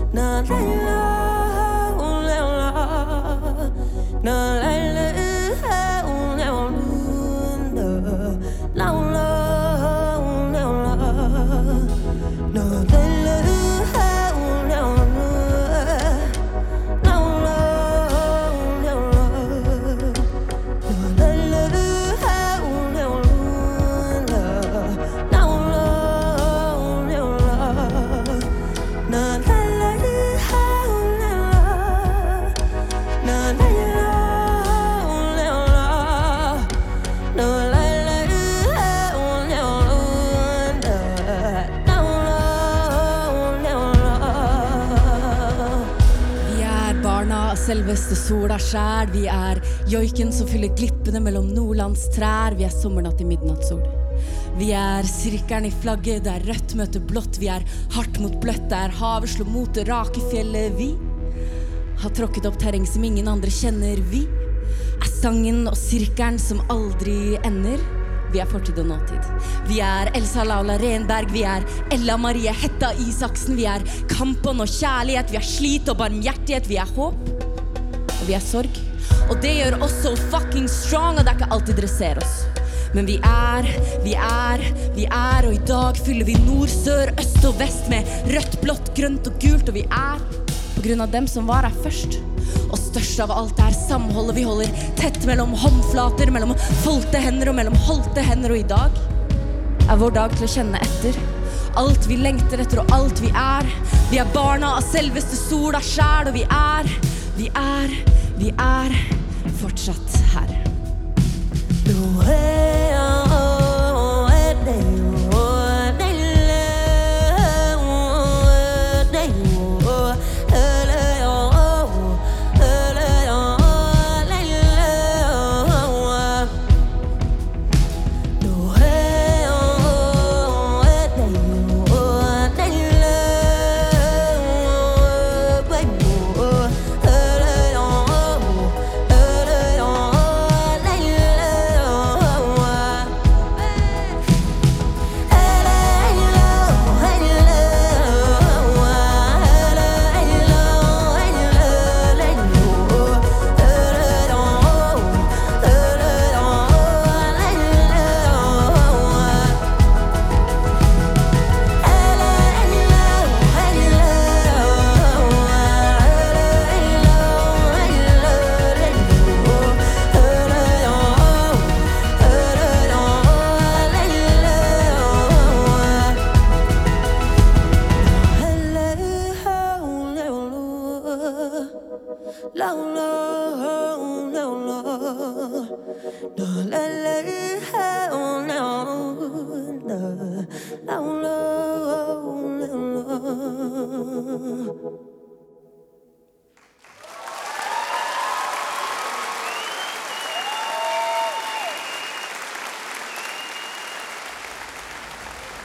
Selveste sola skjær, vi joiken som fyller glippene mellom Nordlands trær, vi sommernatt I midnattssol. Vi sirkelen I flagget, der rødt møter blått, vi hardt mot bløtt, der havet slår mot det rake fjellet, vi har tråkket opp terreng som ingen andre kjenner, vi sangen og sirkelen som aldri ender. Vi fortid og nåtid. Vi Elsa Laula Renberg, vi Ella Marie Hetta Isaksen, vi kampen og kjærlighet, vi slit og barmhjertighet, vi håp, og vi sorg. Og det gjør oss så fucking strong, og det ikke alltid dere ser oss. Men vi og I dag fyller vi nord, sør, øst og vest med rødt, blått, grønt og gult, og vi på grunn av dem som var her først. Og størst av alt samholdet vi holder tett mellom håndflater, mellom foldte hender og mellom holdte hender, og I dag vår dag til å kjenne etter alt vi lengter etter og alt vi Vi barna av selveste sola skjær, og vi fortsatt her. La la la la la la la la